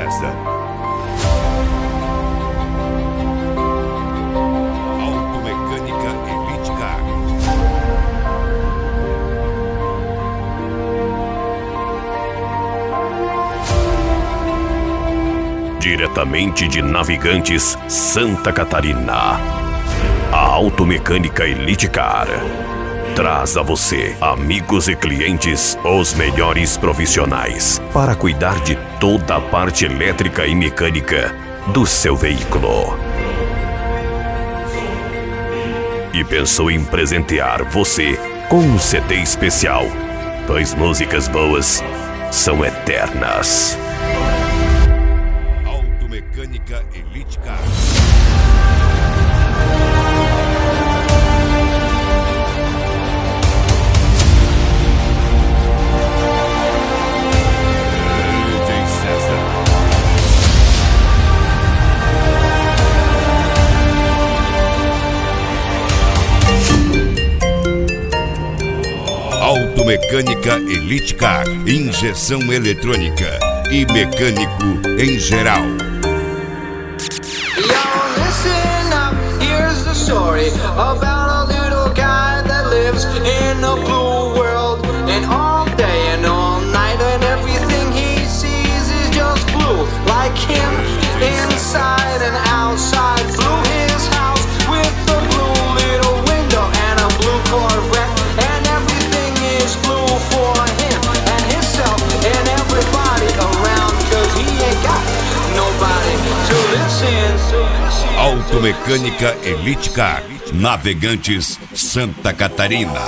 César. Automecânica Elite Car. Diretamente de Navegantes, Santa Catarina, a Automecânica Elite Car traz a você, amigos e clientes, os melhores profissionais para cuidar de toda a parte elétrica e mecânica do seu veículo. E pensou em presentear você com um CD especial, pois músicas boas são eternas. Automecânica Elite Car. Automecânica Elite Car, injeção eletrônica e mecânico em geral. Yo, listen up, here's the story about a little guy that lives in a blue world. And all day and all night and everything he sees is just blue. Like him, inside and outside. Blue his house with a blue little window and a blue Corvette. And everything is blue for him and himself and everybody around. Cause he ain't got nobody to listen to. Automecânica Elite Car, Navegantes, Santa Catarina.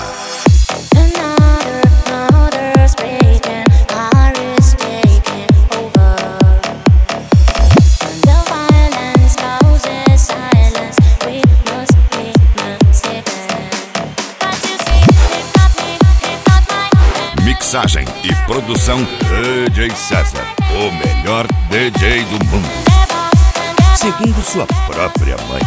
Mixagem e produção DJ César, o melhor DJ do mundo, segundo sua própria mãe.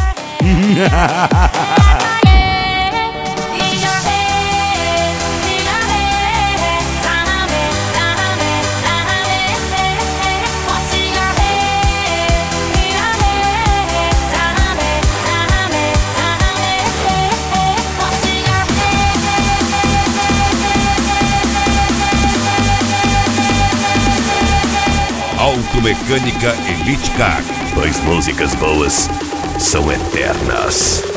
Automecânica Elite Car, pois músicas boas são eternas.